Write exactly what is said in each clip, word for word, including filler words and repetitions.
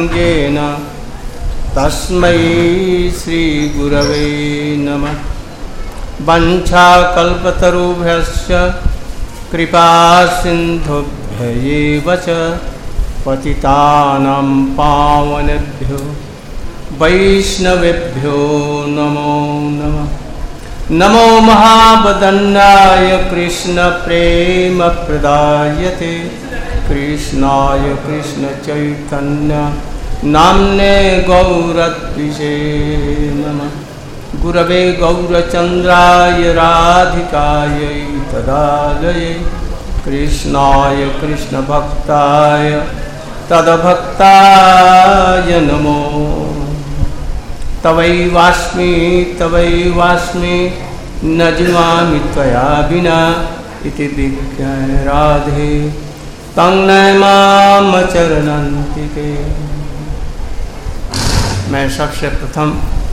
भंगेन तस्मै श्री गुरवे नमः। वंशाकल्पतरुभ्यश्च कृपा सिन्धुभ्यैव च पतितानां पावनेभ्यो वैष्णवेभ्यो नमो नमः। नमो महावदन्नाय कृष्ण प्रेम प्रदायते कृष्णाय कृष्ण चैतन्य नाम्ने गौरद्विषे नमः। गुरवे गौरचन्द्राय राधिकायै तदालये कृष्णाय कृष्ण भक्ताय तदभक्ताय नमो। तवैवास्मि तवैवास्मि न जीवामि त्वया विना इति विज्ञाय राधे तं नमाम चरणन्तिके। मैं सबसे प्रथम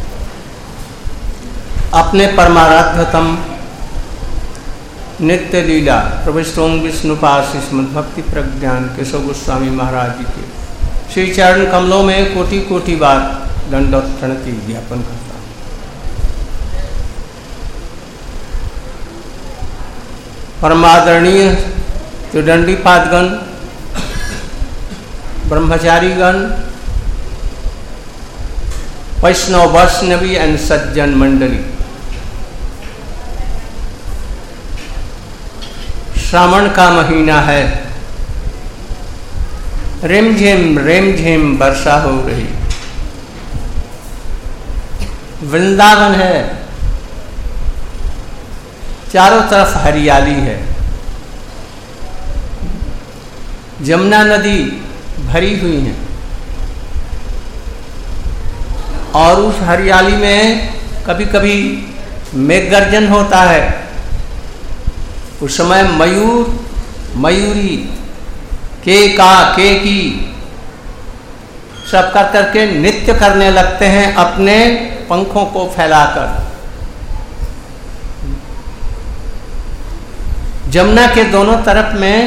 अपने परमाराध्यतम नित्य लीला प्रभु श्री विष्णुपाद श्रीमद् भक्ति प्रज्ञान केशव गोस्वामी महाराज जी के श्री चरण कमलों में कोटि कोटि बार दंडवत प्रणति ज्ञापन करता हूँ। परमादरणीय त्रिदंडी पादगण, ब्रह्मचारीगण, वैष्णव वैष्णवी एंड सज्जन मंडली, श्रावण का महीना है। रिमझिम रिमझिम वर्षा हो रही। वृंदावन है, चारों तरफ हरियाली है। जमुना नदी भरी हुई है और उस हरियाली में कभी कभी मेघगर्जन होता है। उस समय मयूर मयूरी के का के की सब कर करके नृत्य करने लगते हैं अपने पंखों को फैलाकर। जमुना के दोनों तरफ में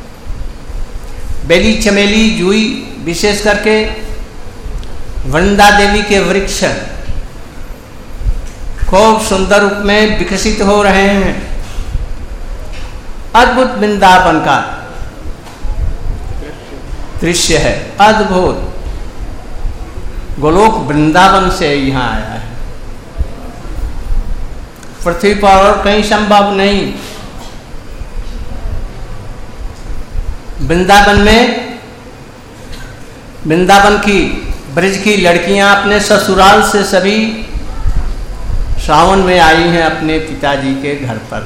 बेली चमेली जूई विशेष करके वृंदा देवी के वृक्ष खूब सुंदर रूप में विकसित हो रहे हैं। अद्भुत वृंदावन का दृश्य है, अद्भुत। गोलोक वृंदावन से यहाँ आया है। पृथ्वी पर और कहीं संभव नहीं। वृंदावन में वृंदावन की ब्रज की लड़कियां अपने ससुराल से सभी श्रावण में आई हैं अपने पिताजी के घर पर।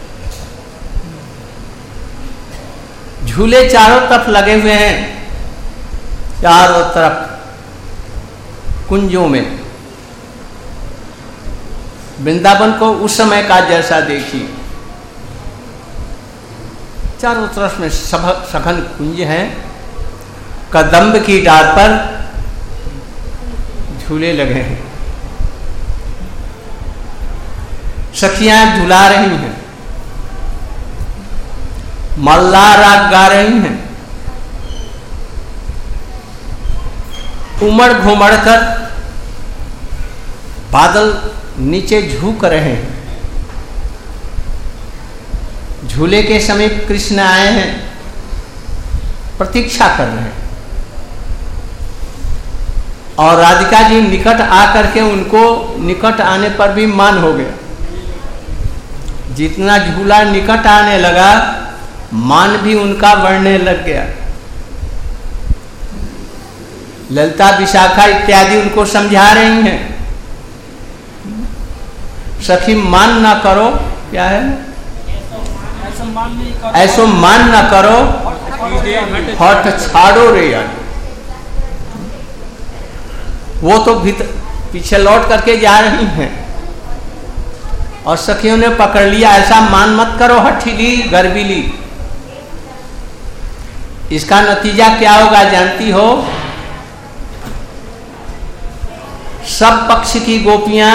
झूले चारों तरफ लगे हुए हैं, चारों तरफ कुंजों में। वृंदावन को उस समय का जैसा देखिए, चारों तरफ में सघन कुंज हैं। कदम्ब की डाल पर झूले लगे हैं, सखियां झूला रही हैं, मल्ला राग गा रही हैं, उमड़ घुमड़ कर बादल नीचे झुक रहे हैं। झूले के समीप कृष्ण आए हैं, प्रतीक्षा कर रहे हैं और राधिका जी निकट आकर के उनको निकट आने पर भी मान हो गया। जितना झूला निकट आने लगा मान भी उनका बढ़ने लग गया। ललिता विशाखा इत्यादि उनको समझा रही हैं, सखी मान ना करो, क्या है, ऐसो मान ना करो, हट छाड़ो रे यार। वो तो भीतर पीछे लौट करके जा रही हैं और सखियों ने पकड़ लिया, ऐसा मान मत करो हठीली गर्वीली। इसका नतीजा क्या होगा जानती हो? सब पक्ष की गोपियां,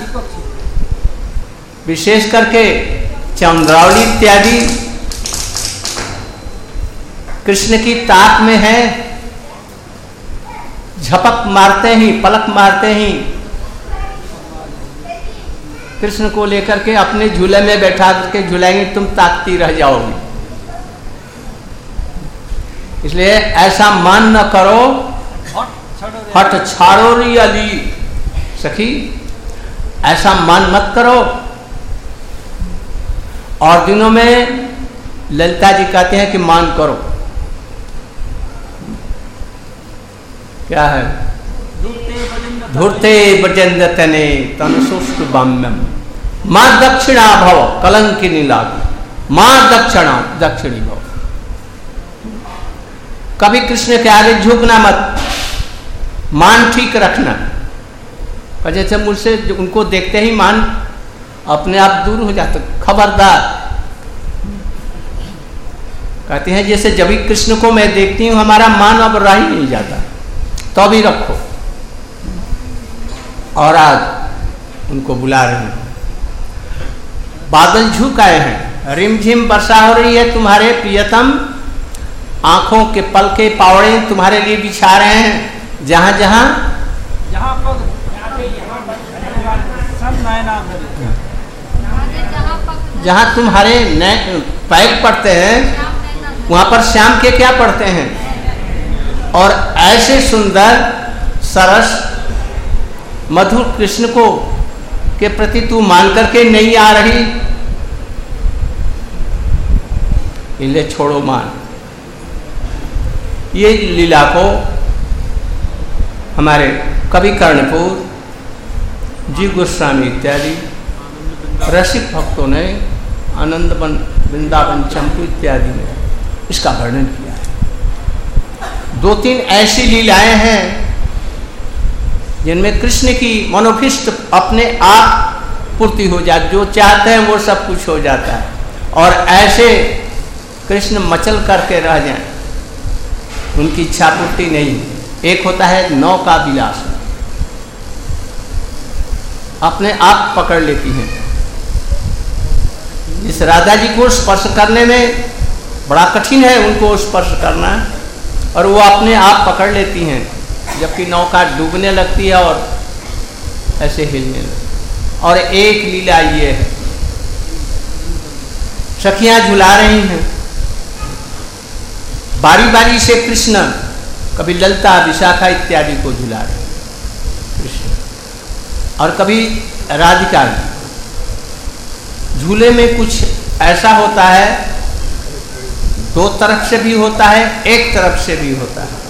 विशेष करके चंद्रावली इत्यादि कृष्ण की ताक में है। झपक मारते ही, पलक मारते ही कृष्ण को लेकर के अपने झूले में बैठा करके झुलाएंगे, तुम ताकती रह जाओगी। इसलिए ऐसा मान न करो, हट छाड़ो री अली सखी, ऐसा मान मत करो। और दिनों में ललिता जी कहते हैं कि मान करो। क्या है? धूर्ते ब्रजंदतने तनसुष्टु बाम्यम मां दक्षिणा भव कलंकिनी लागू, मां दक्षिणा दक्षिणी भव। कभी कृष्ण के आगे झुकना मत, मान ठीक रखना। जैसे मुझसे उनको देखते ही मान अपने आप दूर हो जाता, खबरदार। कहते हैं जैसे जब भी कृष्ण को मैं देखती हूं हमारा मान अब रह ही नहीं जाता, तो भी रखो। और आज उनको बुला रहे हैं, बादल झुक आए हैं, रिमझिम वर्षा हो रही है, तुम्हारे प्रियतम आंखों के पलके पावड़े तुम्हारे लिए बिछा रहे हैं। जहां जहां जहां तुम्हारे पैर पड़ते हैं वहां पर श्याम के क्या पड़ते हैं। और ऐसे सुंदर सरस मधुर कृष्ण को के प्रति तू मान करके नहीं आ रही, इन्हें छोड़ो मान। ये लीला को हमारे कवि कर्णपुर, जी गोस्वामी इत्यादि रसिक भक्तों ने आनंदवन, वृंदावन, चंपू इत्यादि में इसका वर्णन किया है। दो तीन ऐसी लीलाएं हैं जिनमें कृष्ण की मनोभिष्ट अपने आप पूर्ति हो जाती, जो चाहते हैं वो सब कुछ हो जाता है। और ऐसे कृष्ण मचल करके रह जाएं, उनकी इच्छा पूर्ति नहीं। एक होता है नौ का विलास, अपने आप पकड़ लेती हैं। इस राधा जी को स्पर्श करने में बड़ा कठिन है उनको स्पर्श करना, और वो अपने आप पकड़ लेती हैं, जबकि नौका डूबने लगती है और ऐसे हिलने लगती। और एक लीला ये है, सखियां झुला रही हैं, बारी बारी से कृष्ण, कभी ललिता, विशाखा इत्यादि को झुला रहे कृष्ण, और कभी राधिका। झूले में कुछ ऐसा होता है, दो तरफ से भी होता है, एक तरफ से भी होता है।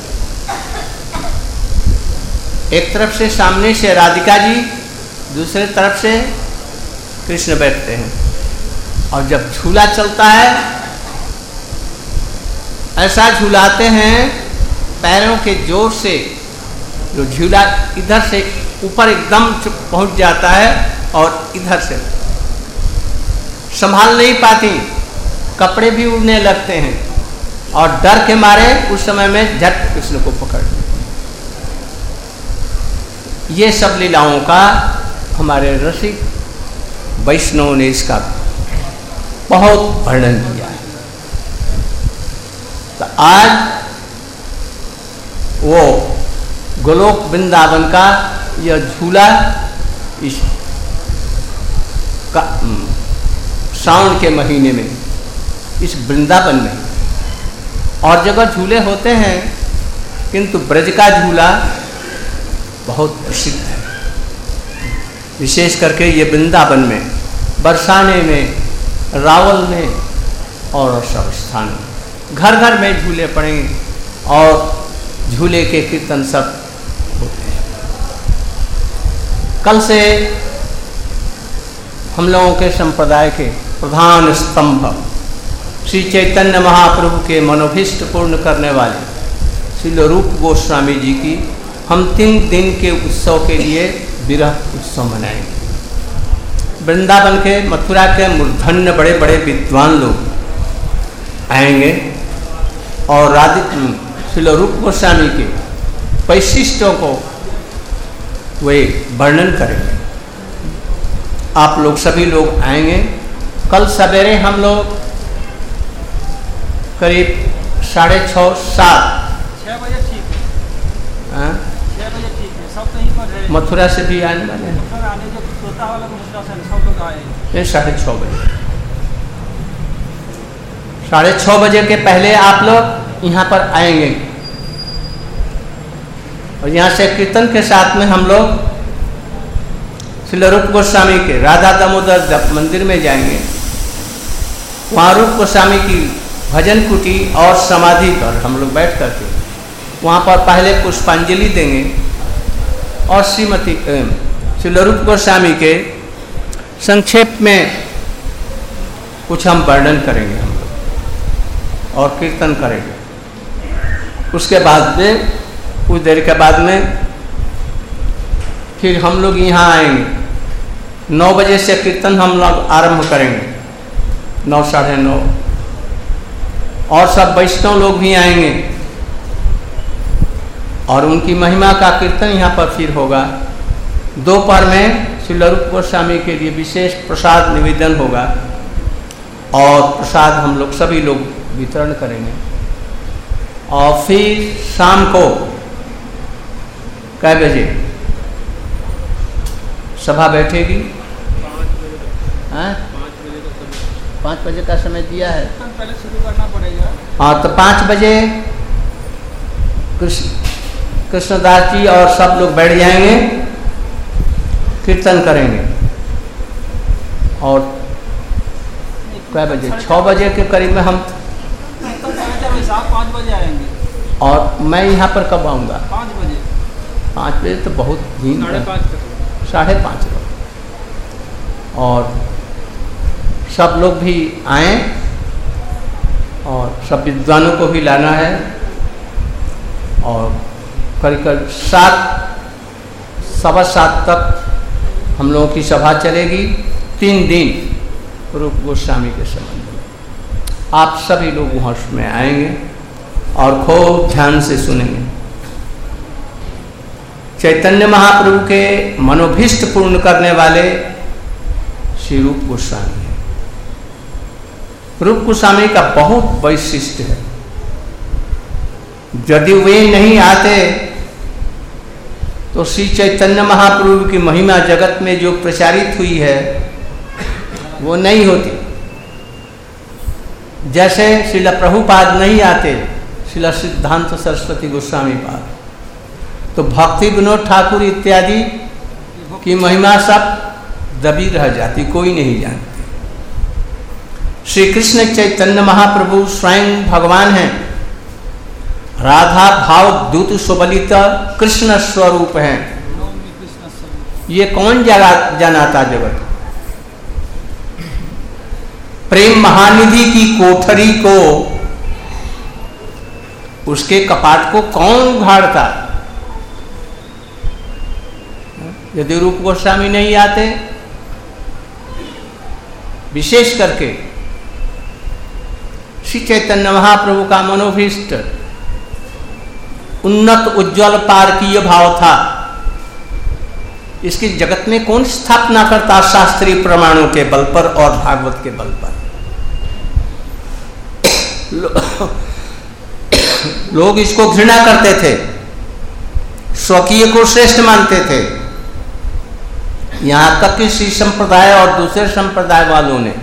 एक तरफ से सामने से राधिका जी, दूसरे तरफ से कृष्ण बैठते हैं। और जब झूला चलता है ऐसा झूलाते हैं, पैरों के जोर से जो झूला इधर से ऊपर एकदम पहुंच जाता है और इधर से संभाल नहीं पाती, कपड़े भी उड़ने लगते हैं, और डर के मारे उस समय में झट कृष्ण को पकड़। ये सब लीलाओं का हमारे रसिक वैष्णव ने इसका बहुत वर्णन किया है। तो आज वो गोलोक वृंदावन का यह झूला इस का सावन के महीने में इस वृंदावन में और जगह झूले होते हैं, किंतु ब्रज का झूला बहुत प्रसिद्ध है। विशेष करके ये वृंदावन में, बरसाने में, रावल में और सब स्थान में घर घर में झूले पड़ेंगे और झूले के कीर्तन सब होते हैं। कल से हम लोगों के संप्रदाय के प्रधान स्तंभ श्री चैतन्य महाप्रभु के मनोभीष्ट पूर्ण करने वाले श्री रूप गोस्वामी जी की हम तीन दिन के उत्सव के लिए विरह उत्सव मनाएंगे। वृंदावन के, मथुरा के मूर्धन्य बड़े बड़े विद्वान लोग आएंगे और राधिक श्री रूप गोस्वामी के वैशिष्टों को वे वर्णन करेंगे। आप लोग सभी लोग आएंगे। कल सवेरे हम लोग करीब साढ़े छः सात छः बजे ठीक है। मथुरा से भी आने वाले हैं। ये साढ़े छः बजे साढ़े छः बजे के पहले आप लोग यहाँ पर आएंगे और यहाँ से कीर्तन के साथ में हम लोग श्री रूप गोस्वामी के राधा दामोदर मंदिर में जाएंगे। वहाँ रूप गोस्वामी की भजन कुटी और समाधि पर हम लोग बैठ करके वहाँ पर पहले पुष्पांजलि देंगे और श्रीमती श्री रूप गोस्वामी के संक्षेप में कुछ हम वर्णन करेंगे हम लोग और कीर्तन करेंगे। उसके बाद में कुछ देर के बाद में फिर हम लोग यहाँ आएंगे। नौ बजे से कीर्तन हम लोग आरंभ करेंगे, नौ साढ़े नौ, और सब वैष्णव लोग भी आएंगे और उनकी महिमा का कीर्तन यहाँ पर फिर होगा। दोपहर में श्री रूप गोस्वामी के लिए विशेष प्रसाद निवेदन होगा और प्रसाद हम लोग सभी लोग वितरण करेंगे। और फिर शाम को कै बजे सभा बैठेगी? हाँ, पाँच बजे का समय दिया है। पहले शुरू करना पड़ेगा। हाँ, तो पाँच बजे कृष्ण कृष्णदास जी और सब लोग बैठ जाएंगे, कीर्तन करेंगे। और कै बजे? छः बजे के करीब में हम पाँच बजे आएंगे। और मैं यहाँ पर कब आऊँगा? पाँच बजे। पाँच बजे तो बहुत दिन साढ़े पाँच साढ़े पाँच बजे। और सब लोग भी आएँ और सब विद्वानों को भी लाना है। और करीब करीब सात सवा सात तक हम लोगों की सभा चलेगी, तीन दिन रूप गोस्वामी के संबंध में। आप सभी लोग वहाँ में आएंगे और खूब ध्यान से सुनेंगे। चैतन्य महाप्रभु के मनोभीष्ट पूर्ण करने वाले श्री रूप गोस्वामी हैं। रूप गोस्वामी का बहुत वैशिष्ट है। यदि वे नहीं आते तो श्री चैतन्य महाप्रभु की महिमा जगत में जो प्रचारित हुई है वो नहीं होती। जैसे श्रील प्रभुपाद नहीं आते, श्रील सिद्धांत सरस्वती गोस्वामी पाद, तो भक्ति विनोद ठाकुर इत्यादि की महिमा सब दबी रह जाती, कोई नहीं जानती। श्री कृष्ण चैतन्य महाप्रभु स्वयं भगवान हैं, राधा भाव दूत सुबलित कृष्ण स्वरूप हैं। ये कौन जगा जनाता जगत? प्रेम महानिधि की कोठरी को, उसके कपाट को कौन उघाड़ता? यदि रूप गोस्वामी नहीं आते, विशेष करके श्री चैतन्य महाप्रभु का मनोभीष्ट उन्नत उज्ज्वल पारकीय भाव था, इसकी जगत में कौन स्थापना करता? शास्त्रीय प्रमाणों के बल पर और भागवत के बल पर। लो, लोग इसको घृणा करते थे, स्वकीय को श्रेष्ठ मानते थे। यहां तक कि श्री संप्रदाय और दूसरे संप्रदाय वालों ने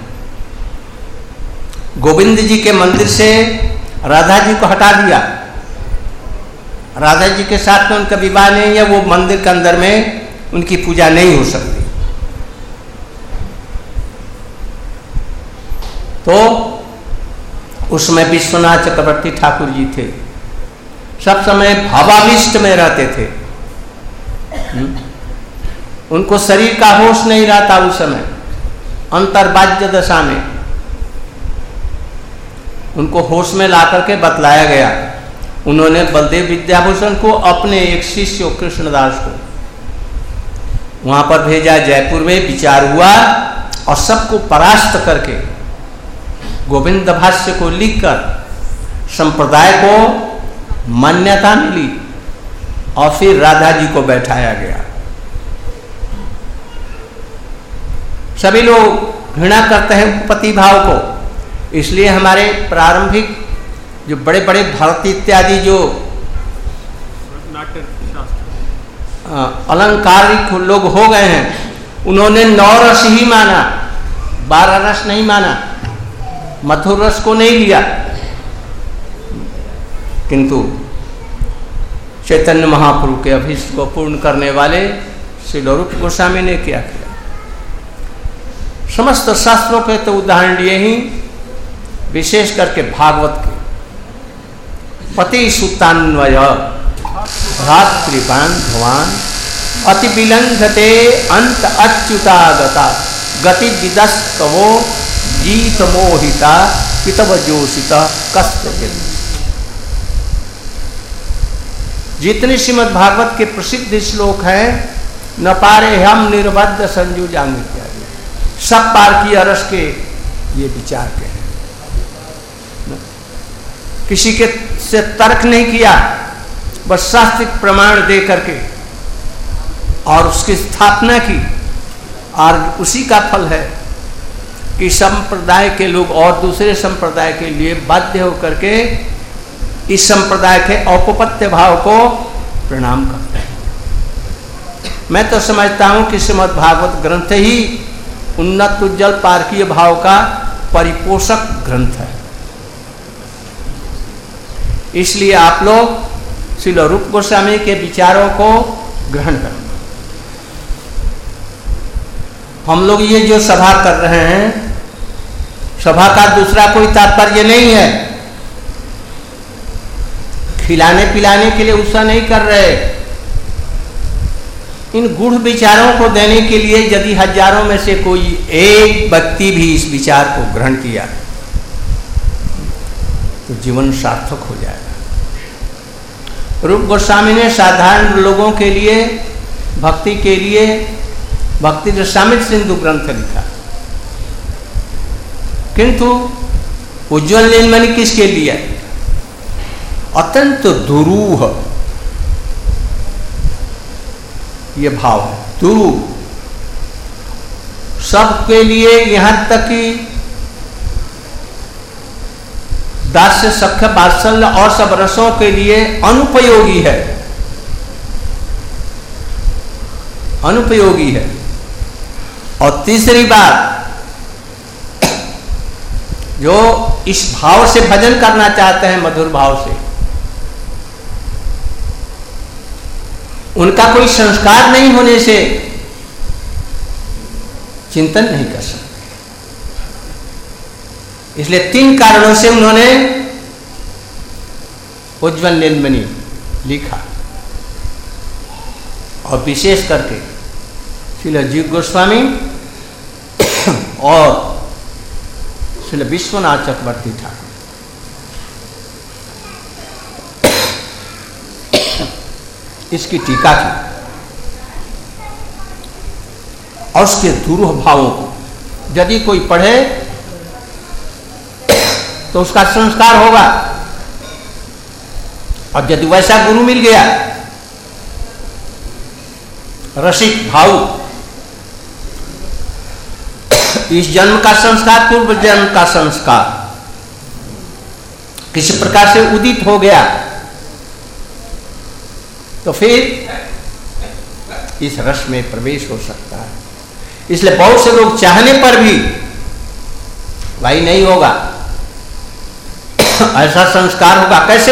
गोविंद जी के मंदिर से राधा जी को हटा दिया। राधा जी के साथ में उनका विवाह नहीं है, वो मंदिर के अंदर में उनकी पूजा नहीं हो सकती। तो उसमें विश्वनाथ चक्रवर्ती ठाकुर जी थे, सब समय भावाविष्ट में रहते थे। उनको शरीर का होश नहीं रहता उस समय, अंतर्बाह्य दशा में उनको होश में ला करके बतलाया गया। उन्होंने बलदेव विद्याभूषण को, अपने एक शिष्य कृष्णदास को वहां पर भेजा। जयपुर में विचार हुआ और सबको परास्त करके गोविंद भाष्य को लिखकर संप्रदाय को मान्यता मिली और फिर राधा जी को बैठाया गया। सभी लोग घृणा करते हैं पति भाव को, इसलिए हमारे प्रारंभिक जो बड़े बड़े भरत इत्यादि जो नाट्य शास्त्र अलंकारिक लोग हो गए हैं, उन्होंने नौ रस ही माना, बारह रस नहीं माना, मधुर रस को नहीं लिया। किंतु चैतन्य महाप्रभु के अभीष्ट को पूर्ण करने वाले श्री रूप गोस्वामी ने क्या किया? समस्त शास्त्रों के तो उदाहरण लिए ही, विशेष करके भागवत के पति सुतान्वय भ्रातृपान भगवान अति विलंघते अंत अच्युतागता गति विदस्तवो गीत मोहिता पितव जोषिता कस्त। जितने श्रीमद् भागवत के प्रसिद्ध श्लोक हैं, न पारे हम निर्बद्ध संजू जांग इत्यादि, सब पार की अरस के ये विचार के हैं। किसी के से तर्क नहीं किया, बस शास्त्रिक प्रमाण दे करके और उसकी स्थापना की, और उसी का फल है कि संप्रदाय के लोग और दूसरे संप्रदाय के लिए बाध्य होकर के इस संप्रदाय के औपपत्य भाव को प्रणाम करते हैं। मैं तो समझता हूं कि श्रीमद् भागवत ग्रंथ ही उन्नत उज्जवल पारकीय भाव का परिपोषक ग्रंथ है। इसलिए आप लोग श्री रूप गोस्वामी के विचारों को ग्रहण करें। हम लोग ये जो सभा कर रहे हैं, सभा का दूसरा कोई तात्पर्य नहीं है, खिलाने पिलाने के लिए उत्साह नहीं कर रहे। इन गूढ़ विचारों को देने के लिए यदि हजारों में से कोई एक व्यक्ति भी इस विचार को ग्रहण किया तो जीवन सार्थक हो जाएगा। रूप गोस्वामी ने साधारण लोगों के लिए, भक्ति के लिए भक्ति रसामृत सिंधु ग्रंथ लिखा, किंतु उज्ज्वल नीलमणि किसके लिए? अत्यंत दुरूह ये भाव है, दुरूह सबके लिए, यहां तक कि दास्य सख्य वात्सल्य और सब रसों के लिए अनुपयोगी है, अनुपयोगी है। और तीसरी बात, जो इस भाव से भजन करना चाहते हैं, मधुर भाव से, उनका कोई संस्कार नहीं होने से चिंतन नहीं कर सकते। इसलिए तीन कारणों से उन्होंने उज्ज्वल नीलमणि लिखा, और विशेष करके श्रील जीव गोस्वामी और श्रील विश्वनाथ चक्रवर्ती ठाकुर इसकी टीका की और उसके दुरूह भावों को यदि कोई पढ़े तो उसका संस्कार होगा, और यदि वैसा गुरु मिल गया, रसिक भाव, इस जन्म का संस्कार, पूर्व जन्म का संस्कार किसी प्रकार से उदित हो गया, तो फिर इस रस में प्रवेश हो सकता है। इसलिए बहुत से लोग चाहने पर भी भाई नहीं होगा, ऐसा संस्कार होगा। कैसे?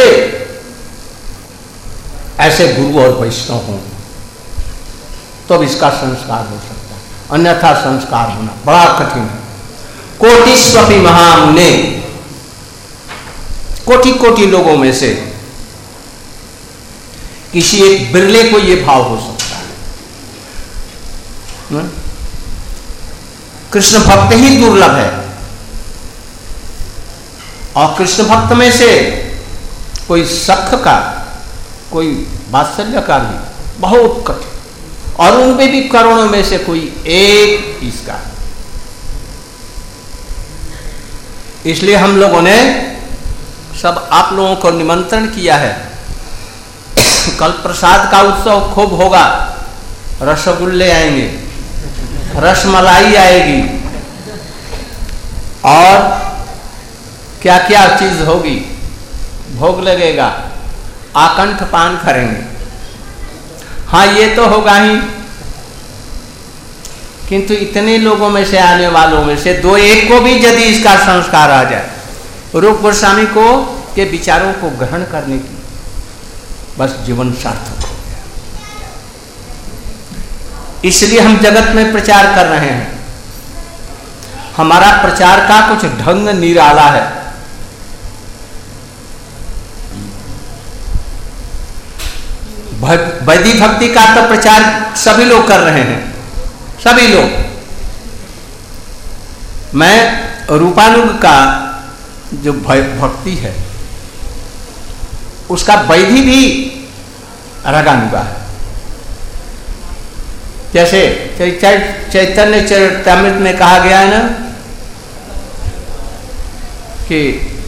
ऐसे गुरु और वैष्णव हों तो इसका संस्कार हो सकता है, अन्यथा संस्कार होना बड़ा कठिन है। कोटिस्वपि महामुने, कोटि कोटि लोगों में से किसी एक बिरले को यह भाव हो सकता है। न? कृष्ण भक्त ही दुर्लभ है, और कृष्ण भक्त में से कोई सख का, कोई वात्सल्य का भी बहुत कठिन, और उनमें भी करोड़ों में से कोई एक इसका। इसलिए हम लोगों ने सब आप लोगों को निमंत्रण किया है। कल प्रसाद का उत्सव खूब होगा, रसगुल्ले आएंगे, रसमलाई आएगी, और क्या क्या चीज होगी, भोग लगेगा, आकंठ पान करेंगे। हाँ ये तो होगा ही, किंतु इतने लोगों में से आने वालों में से दो एक को भी यदि इसका संस्कार आ जाए, रूप गोस्वामी को के विचारों को ग्रहण करने की, बस जीवन सार्थक हो गया। इसलिए हम जगत में प्रचार कर रहे हैं। हमारा प्रचार का कुछ ढंग निराला है। वैदिक भक्ति का तो प्रचार सभी लोग कर रहे हैं, सभी लोग। मैं रूपानुग का जो भक्ति है उसका वैधि भी रागानुगा है। जैसे चैतन्य चरितामृत में कहा गया है ना कि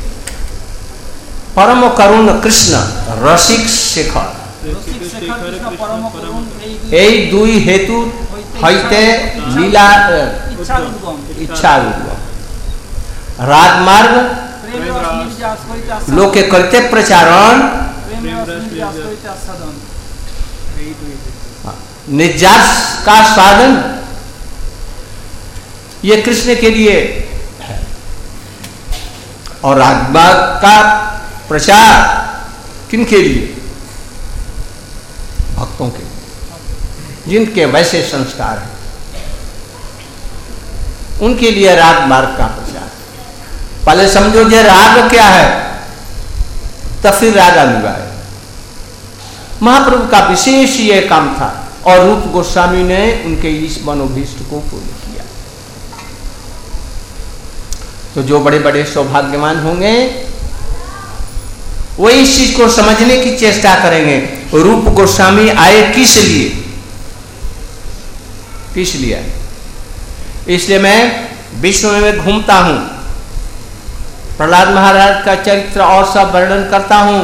परम करुण कृष्ण रसिक शेखर এই দুই हेतु হইতে লীলা इच्छा राजमार्ग लोके करते प्रचारण निजास का साधन ये कृष्ण के लिए है। और राजमार्ग का प्रचार किन के लिए? भक्तों के, जिनके वैसे संस्कार हैं उनके लिए राग मार्ग का प्रचार। पहले समझो जे राग क्या है, तब फिर राग अनुगा है। महाप्रभु का विशेष ये काम था और रूप गोस्वामी ने उनके इस मनोभीष्ट को पूर्ण किया। तो जो बड़े बड़े सौभाग्यवान होंगे वो इस चीज को समझने की चेष्टा करेंगे। रूप गोस्वामी आए किस लिए, किस लिए? इसलिए मैं विश्व में घूमता हूं, प्रहलाद महाराज का चरित्र और सब वर्णन करता हूं,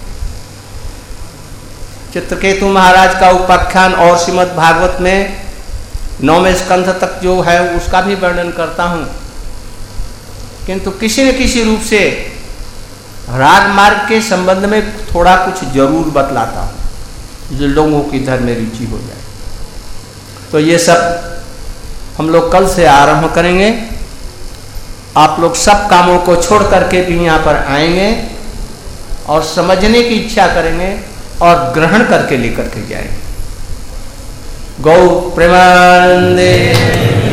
चित्रकेतु महाराज का उपाख्यान और श्रीमद् भागवत में नौवें स्कंध तक जो है उसका भी वर्णन करता हूं, किंतु किसी न किसी रूप से राग मार्ग के संबंध में थोड़ा कुछ जरूर बतलाता हूं जो लोगों की धर्म में रुचि हो जाए। तो ये सब हम लोग कल से आरंभ करेंगे। आप लोग सब कामों को छोड़ करके भी यहाँ पर आएंगे और समझने की इच्छा करेंगे और ग्रहण करके लेकर के जाएंगे। गौ प्रेमानंदे।